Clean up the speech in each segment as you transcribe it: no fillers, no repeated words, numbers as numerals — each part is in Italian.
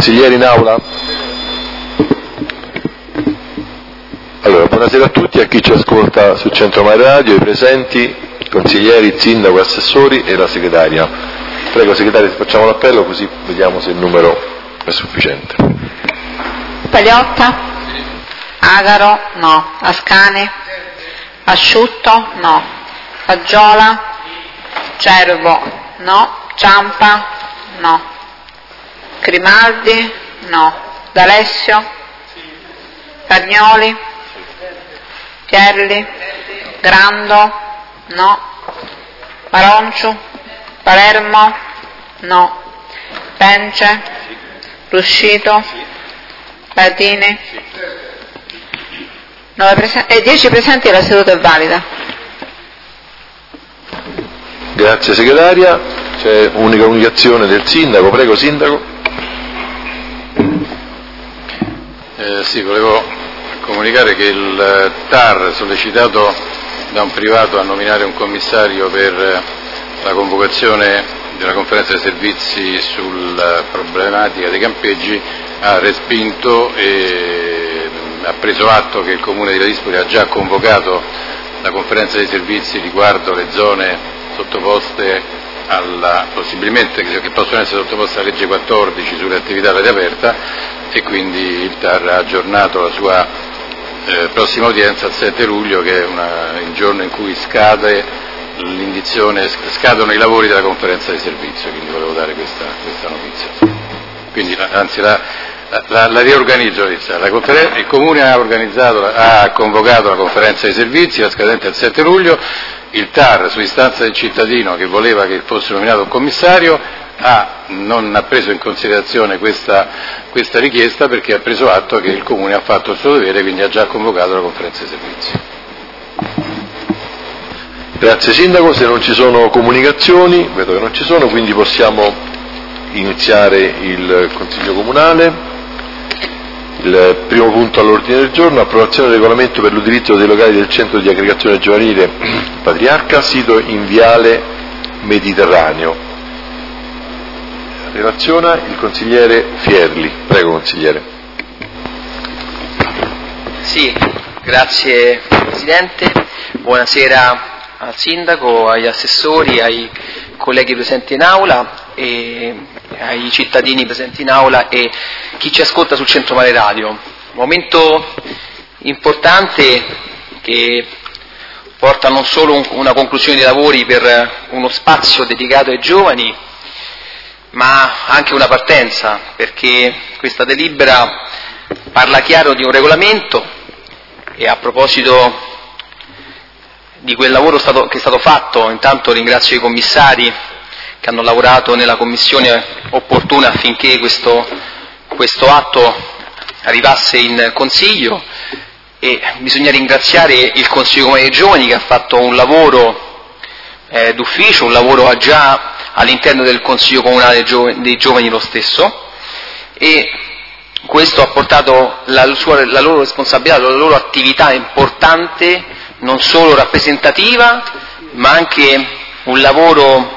consiglieri in aula? Allora, buonasera a tutti, a chi ci ascolta sul Centro Mare Radio, i presenti, consiglieri, il sindaco, assessori e la segretaria. Prego segretaria, facciamo l'appello così vediamo se il numero è sufficiente. Pagliotta? Agaro? No. Ascani? Asciutto? No. Faggiola? Cervo? No. Ciampa? No. Grimaldi? No. D'Alessio? Carnioli? Chielli? Grando? No. Maronciu? Palermo? No. Pence? Ruscito? Latini? 10 presenti e la seduta è valida. Grazie segretaria, c'è unica comunicazione del sindaco, prego sindaco. Sì, volevo comunicare che il TAR, sollecitato da un privato a nominare un commissario per la convocazione della conferenza dei servizi sulla problematica dei campeggi, ha respinto e ha preso atto che il Comune di Ladispoli ha già convocato la conferenza dei servizi riguardo le zone sottoposte possibilmente che possono essere sottoposte alla legge 14 sulle attività all'aria aperta, e quindi il TAR ha aggiornato la sua prossima udienza al 7 luglio, che è il giorno in cui scadono i lavori della conferenza dei servizi, quindi volevo dare questa notizia. Quindi, anzi, la riorganizzo. Il Comune ha convocato la conferenza dei servizi, la scadente al 7 luglio, il TAR, su istanza del cittadino che voleva che fosse nominato un commissario, non ha preso in considerazione questa richiesta, perché ha preso atto che il Comune ha fatto il suo dovere, quindi ha già convocato la conferenza dei servizi. Grazie sindaco, se non ci sono comunicazioni, vedo che non ci sono, quindi possiamo iniziare il Consiglio Comunale. Il primo punto all'ordine del giorno, approvazione del regolamento per l'utilizzo dei locali del centro di aggregazione giovanile Patriarca, sito in Viale Mediterraneo. Relaziona il consigliere Fierli. Prego consigliere. Sì, grazie Presidente, buonasera al sindaco, agli assessori, ai colleghi presenti in aula e ai cittadini presenti in aula e chi ci ascolta sul Centro Mare Radio. Momento importante che porta non solo una conclusione dei lavori per uno spazio dedicato ai giovani, ma anche una partenza, perché questa delibera parla chiaro di un regolamento. E a proposito di quel lavoro che è stato fatto, intanto ringrazio i commissari che hanno lavorato nella commissione opportuna affinché questo atto arrivasse in Consiglio, e bisogna ringraziare il Consiglio Comunale dei Giovani che ha fatto un lavoro d'ufficio, un lavoro già all'interno del Consiglio Comunale dei Giovani lo stesso, e questo ha portato la loro responsabilità, la loro attività importante, non solo rappresentativa, ma anche un lavoro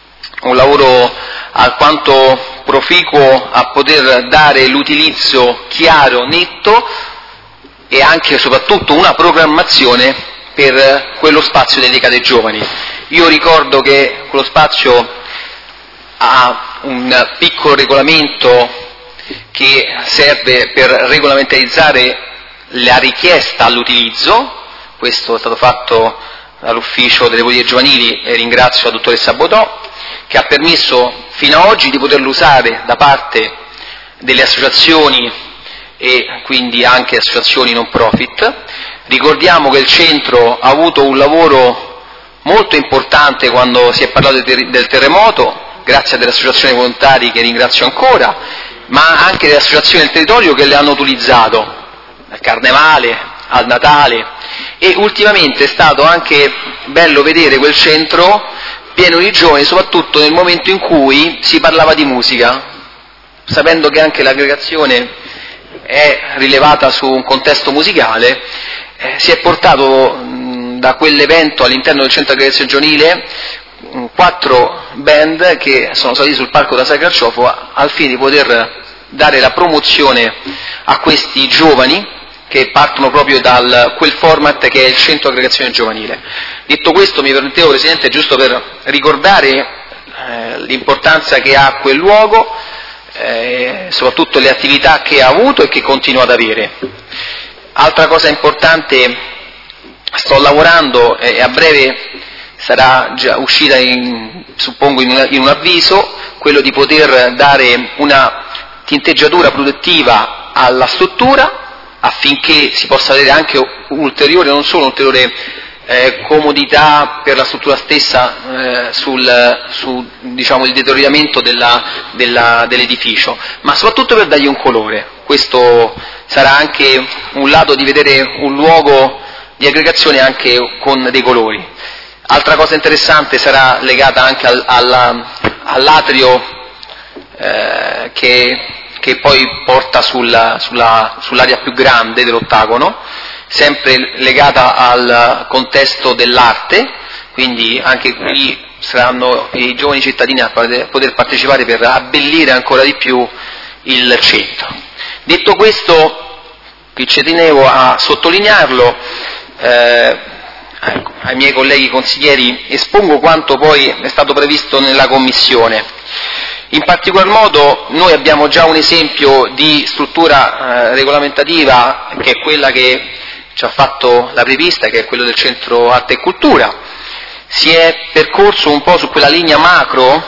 alquanto proficuo a poter dare l'utilizzo chiaro, netto, e anche e soprattutto una programmazione per quello spazio dedicato ai giovani. Io ricordo che quello spazio ha un piccolo regolamento che serve per regolamentarizzare la richiesta all'utilizzo. Questo è stato fatto dall'ufficio delle politiche giovanili e ringrazio la dottoressa Bodò, che ha permesso fino ad oggi di poterlo usare da parte delle associazioni e quindi anche associazioni non profit. Ricordiamo che il centro ha avuto un lavoro molto importante quando si è parlato del terremoto, grazie a delle associazioni volontari che ringrazio ancora, ma anche delle associazioni del territorio che le hanno utilizzato, al Carnevale, al Natale, e ultimamente è stato anche bello vedere quel centro pieno di giovani, soprattutto nel momento in cui si parlava di musica, sapendo che anche l'aggregazione è rilevata su un contesto musicale. Si è portato da quell'evento all'interno del centro di aggregazione giovanile 4 band che sono saliti sul palco da San Carciofo al fine di poter dare la promozione a questi giovani che partono proprio da quel format che è il centro aggregazione giovanile. Detto questo, mi permettevo, Presidente, giusto per ricordare l'importanza che ha quel luogo, soprattutto le attività che ha avuto e che continua ad avere. Altra cosa importante, sto lavorando e a breve sarà già uscita, suppongo, in un avviso, quello di poter dare una tinteggiatura protettiva alla struttura affinché si possa avere anche ulteriore, non solo ulteriore comodità per la struttura stessa su diciamo, il deterioramento dell'edificio, ma soprattutto per dargli un colore. Questo sarà anche un lato di vedere un luogo di aggregazione anche con dei colori. Altra cosa interessante sarà legata anche all'atrio che poi porta sull'area più grande dell'ottagono, sempre legata al contesto dell'arte, quindi anche qui saranno i giovani cittadini a poter partecipare per abbellire ancora di più il centro. Detto questo, qui ci tenevo a sottolinearlo, ai miei colleghi consiglieri espongo quanto poi è stato previsto nella Commissione. In particolar modo noi abbiamo già un esempio di struttura regolamentativa che è quella che ci ha fatto la prevista, che è quello del Centro Arte e Cultura. Si è percorso un po' su quella linea macro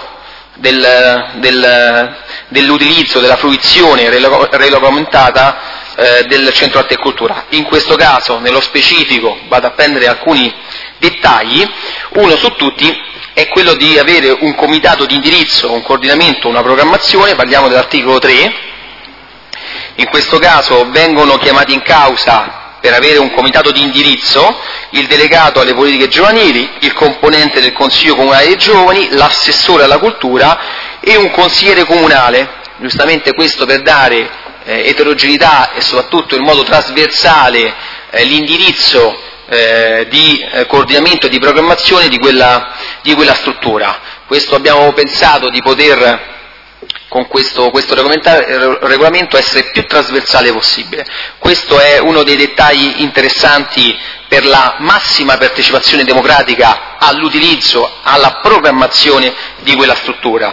dell'utilizzo, della fruizione regolamentata del Centro Arte e Cultura. In questo caso, nello specifico, vado a prendere alcuni dettagli. Uno su tutti è quello di avere un comitato di indirizzo, un coordinamento, una programmazione. Parliamo dell'articolo 3. In questo caso vengono chiamati in causa, per avere un comitato di indirizzo, il delegato alle politiche giovanili, il componente del Consiglio Comunale dei Giovani, l'assessore alla cultura e un consigliere comunale. Giustamente questo per dare eterogeneità e soprattutto in modo trasversale l'indirizzo di coordinamento e di programmazione di quella struttura. Questo abbiamo pensato di poter, con questo regolamento, essere più trasversale possibile. Questo è uno dei dettagli interessanti per la massima partecipazione democratica all'utilizzo, alla programmazione di quella struttura.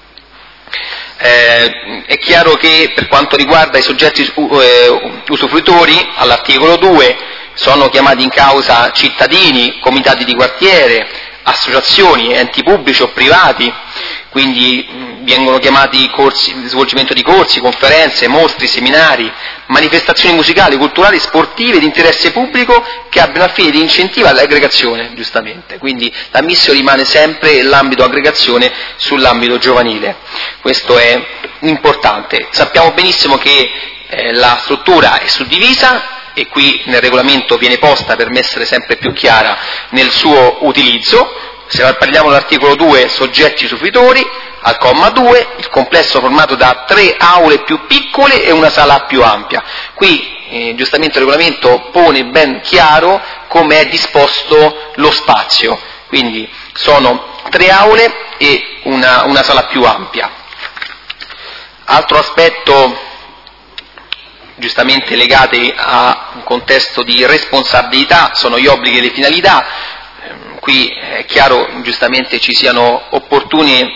È chiaro che per quanto riguarda i soggetti usufruitori, all'articolo 2 sono chiamati in causa cittadini, comitati di quartiere, associazioni, enti pubblici o privati, quindi vengono chiamati svolgimento di corsi, conferenze, mostre, seminari, manifestazioni musicali, culturali, sportive di interesse pubblico che abbiano al fine di incentivare l'aggregazione, giustamente. Quindi la missione rimane sempre l'ambito aggregazione sull'ambito giovanile. Questo è importante. Sappiamo benissimo che la struttura è suddivisa e qui nel regolamento viene posta per essere sempre più chiara nel suo utilizzo. Se parliamo dell'articolo 2, soggetti usufruitori, al comma 2, il complesso formato da 3 aule più piccole e una sala più ampia. Qui giustamente il regolamento pone ben chiaro come è disposto lo spazio, quindi sono 3 aule e una sala più ampia. Altro aspetto giustamente legati a un contesto di responsabilità sono gli obblighi e le finalità. Qui è chiaro, giustamente, ci siano opportune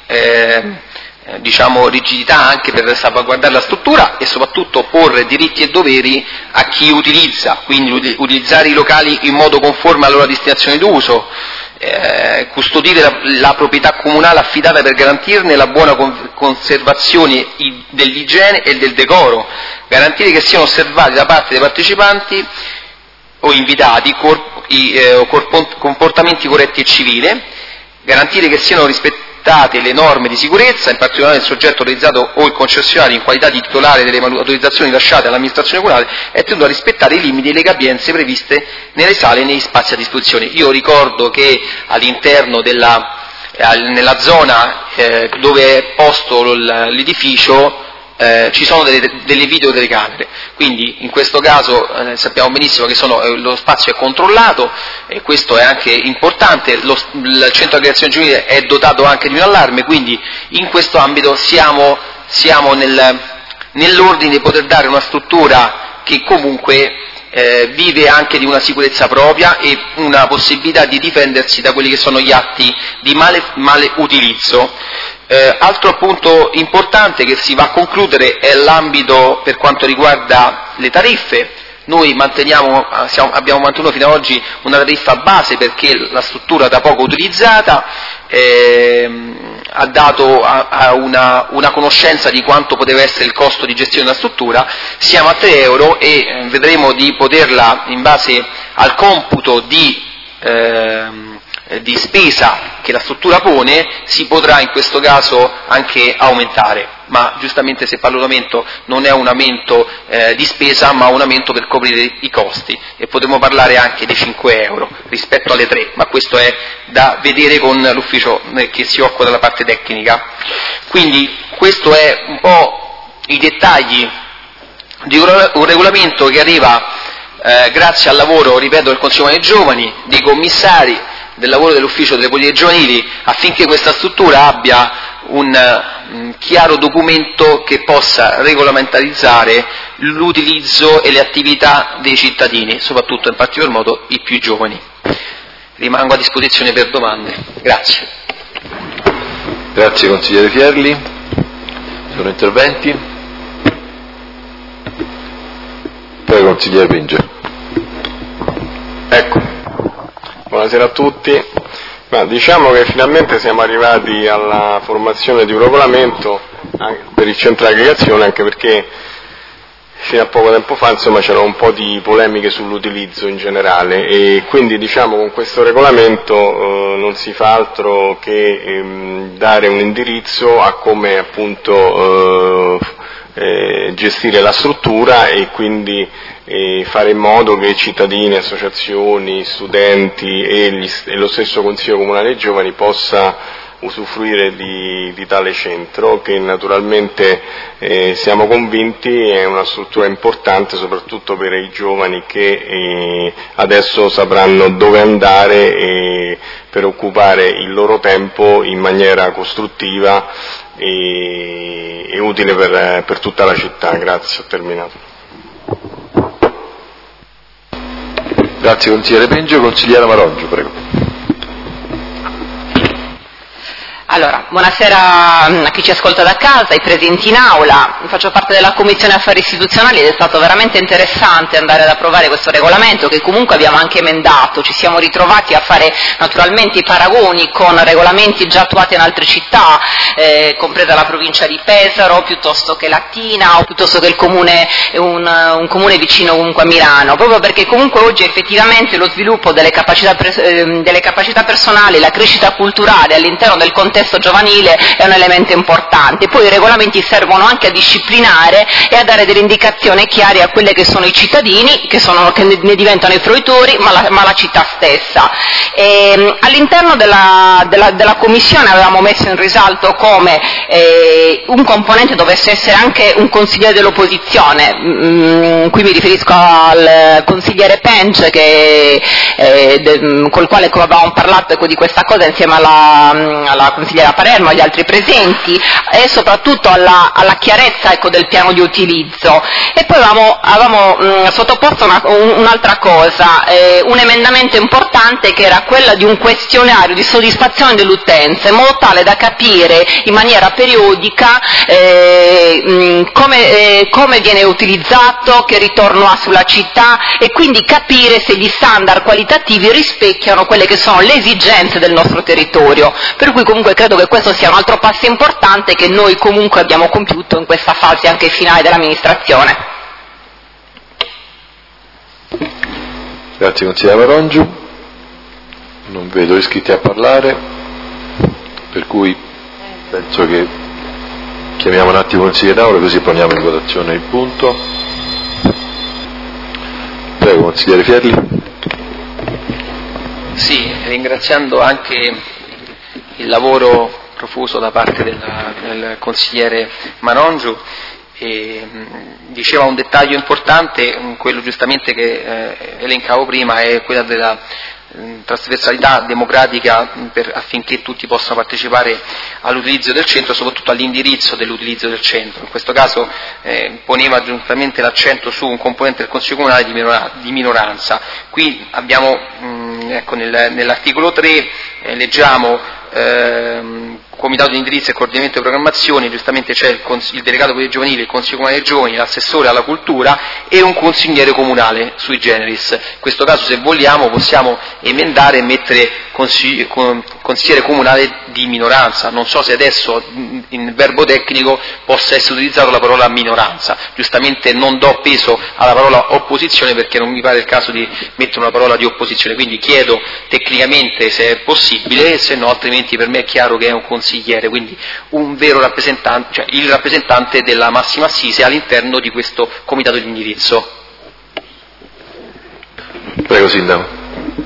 rigidità anche per salvaguardare la struttura e soprattutto porre diritti e doveri a chi utilizza, quindi utilizzare i locali in modo conforme alla loro destinazione d'uso, custodire la proprietà comunale affidata per garantirne la buona conservazione dell'igiene e del decoro, garantire che siano osservati da parte dei partecipanti o invitati comportamenti corretti e civili, garantire che siano rispettate le norme di sicurezza, in particolare il soggetto autorizzato o il concessionario in qualità di titolare delle autorizzazioni lasciate all'amministrazione comunale è tenuto a rispettare i limiti e le capienze previste nelle sale e negli spazi a disposizione. Io ricordo che all'interno nella zona dove è posto l'edificio ci sono delle videotelecamere, quindi in questo caso sappiamo benissimo che lo spazio è controllato e questo è anche importante. Il centro di aggregazione giovanile è dotato anche di un allarme, quindi in questo ambito siamo nell'ordine di poter dare una struttura che comunque vive anche di una sicurezza propria e una possibilità di difendersi da quelli che sono gli atti di male utilizzo. Altro punto importante che si va a concludere è l'ambito per quanto riguarda le tariffe. Noi abbiamo mantenuto fino ad oggi una tariffa base perché la struttura da poco utilizzata ha dato una conoscenza di quanto poteva essere il costo di gestione della struttura. Siamo a 3 euro e vedremo di poterla, in base al computo di spesa che la struttura pone, si potrà in questo caso anche aumentare, ma giustamente se parlo di aumento non è un aumento di spesa ma un aumento per coprire i costi, e potremo parlare anche di 5 euro rispetto alle 3, ma questo è da vedere con l'ufficio che si occupa della parte tecnica. Quindi questo è un po' i dettagli di un regolamento che arriva grazie al lavoro, ripeto, del Consiglio dei Giovani, dei commissari, del lavoro dell'ufficio delle politiche giovanili, affinché questa struttura abbia un chiaro documento che possa regolamentarizzare l'utilizzo e le attività dei cittadini, soprattutto in particolar modo i più giovani. Rimango a disposizione per domande. Grazie. Grazie consigliere Fierli. Sono interventi? Prego consigliere Pinge. Ecco. Buonasera a tutti. Diciamo che finalmente siamo arrivati alla formazione di un regolamento per il centro di aggregazione, anche perché fino a poco tempo fa c'erano un po' di polemiche sull'utilizzo in generale, e quindi diciamo con questo regolamento non si fa altro che dare un indirizzo a come appunto gestire la struttura, e quindi fare in modo che cittadini, associazioni, studenti e lo stesso Consiglio Comunale dei Giovani possa usufruire di tale centro, che naturalmente siamo convinti è una struttura importante soprattutto per i giovani che adesso sapranno dove andare per occupare il loro tempo in maniera costruttiva e utile per tutta la città. Grazie, ho terminato. Grazie consigliere Pengio. Consigliera Marongio, prego. Allora, buonasera a chi ci ascolta da casa, ai presenti in aula. Faccio parte della Commissione Affari Istituzionali ed è stato veramente interessante andare ad approvare questo regolamento, che comunque abbiamo anche emendato. Ci siamo ritrovati a fare naturalmente i paragoni con regolamenti già attuati in altre città, compresa la provincia di Pesaro, piuttosto che Latina, o piuttosto che il comune, un comune vicino comunque a Milano, proprio perché comunque oggi effettivamente lo sviluppo delle capacità personali, la crescita culturale all'interno del contesto giovanile è un elemento importante. Poi i regolamenti servono anche a disciplinare e a dare delle indicazioni chiare a quelli che sono i cittadini, che ne diventano i fruitori, ma la città stessa. All'interno della Commissione avevamo messo in risalto come un componente dovesse essere anche un consigliere dell'opposizione. Qui mi riferisco al consigliere Pence, col quale avevamo parlato di questa cosa insieme alla consigliera Palermo e agli altri presenti, e soprattutto alla chiarezza del piano di utilizzo. E poi avevamo sottoposto un'altra cosa, un emendamento importante che era quello di un questionario di soddisfazione dell'utenza, in modo tale da capire in maniera periodica come viene utilizzato, che ritorno ha sulla città, e quindi capire se gli standard qualitativi rispecchiano quelle che sono le esigenze del nostro territorio. Per cui comunque credo che questo sia un altro passo importante che noi comunque abbiamo compiuto in questa fase anche finale dell'amministrazione. Grazie consigliere Marongio. Non vedo iscritti a parlare, per cui penso che chiamiamo un attimo il consigliere Dauro, così poniamo in votazione il punto. Prego consigliere Fierli. Sì, ringraziando anche il lavoro profuso da parte del consigliere Marongio, diceva un dettaglio importante, quello giustamente che elencavo prima, è quella trasversalità democratica affinché tutti possano partecipare all'utilizzo del centro e soprattutto all'indirizzo dell'utilizzo del centro. In questo caso poneva giustamente l'accento su un componente del Consiglio Comunale di minoranza. Qui abbiamo, nell'articolo 3 leggiamo Comitato di indirizzo e coordinamento di programmazione, giustamente c'è il delegato per il giovanile, il Consiglio Comunale dei Giovani, l'assessore alla cultura e un consigliere comunale sui generis. In questo caso, se vogliamo, possiamo emendare e mettere consigliere comunale di minoranza. Non so se adesso in verbo tecnico possa essere utilizzato la parola minoranza. Giustamente non do peso alla parola opposizione perché non mi pare il caso di mettere una parola di opposizione, quindi chiedo tecnicamente se è possibile, se no altrimenti per me è chiaro che è un consigliere, quindi un vero rappresentante, cioè il rappresentante della massima assise all'interno di questo comitato di indirizzo. Prego, Sindaco.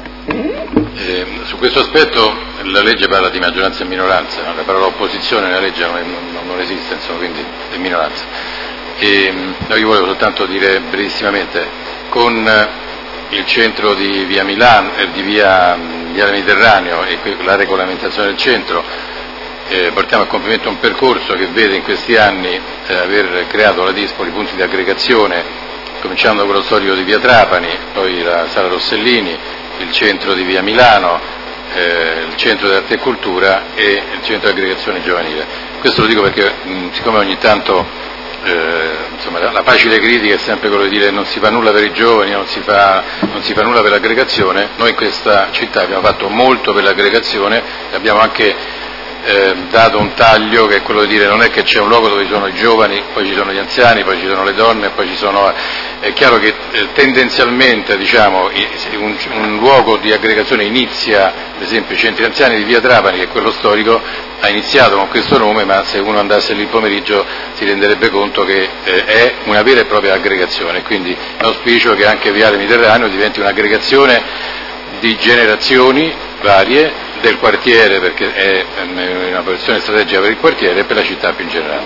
Su questo aspetto la legge parla di maggioranza e minoranza, no? La parola opposizione nella legge non esiste, insomma, quindi è minoranza. Io volevo soltanto dire brevissimamente, con il centro di via Milano, di via Mediterraneo e la regolamentazione del centro, portiamo a compimento un percorso che vede in questi anni aver creato la Dispoli punti di aggregazione, cominciando con lo storico di via Trapani, poi la Sala Rossellini, il centro di via Milano, il centro di arte e cultura e il centro di aggregazione giovanile. Questo lo dico perché siccome ogni tanto la facile critica è sempre quello di dire non si fa nulla per i giovani, non si fa nulla per l'aggregazione. Noi in questa città abbiamo fatto molto per l'aggregazione e abbiamo anche dato un taglio che è quello di dire non è che c'è un luogo dove ci sono i giovani, poi ci sono gli anziani, poi ci sono le donne, poi ci sono... È chiaro che tendenzialmente un luogo di aggregazione inizia, ad esempio i centri anziani di via Trapani, che è quello storico, ha iniziato con questo nome, ma se uno andasse lì il pomeriggio si renderebbe conto che è una vera e propria aggregazione, quindi l'auspicio è che anche Viale Mediterraneo diventi un'aggregazione di generazioni varie del quartiere, perché è una posizione strategica per il quartiere e per la città più in generale.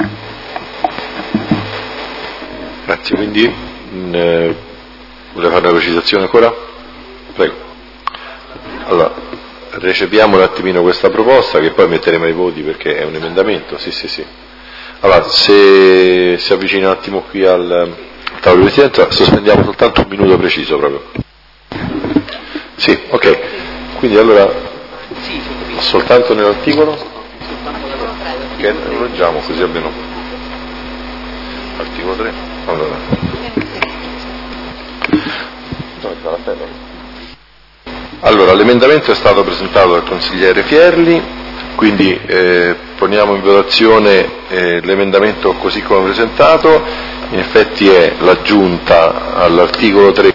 Grazie, quindi vuole fare una precisazione ancora? Prego. Allora, recepiamo un attimino questa proposta che poi metteremo ai voti perché è un emendamento, sì. Allora, se si avvicina un attimo qui al tavolo di presidenza, sospendiamo soltanto un minuto preciso proprio. Sì, ok. Quindi allora soltanto nell'articolo che lo leggiamo così almeno articolo 3. Allora l'emendamento è stato presentato dal consigliere Fierli, quindi poniamo in votazione l'emendamento così come presentato. In effetti è l'aggiunta all'articolo 3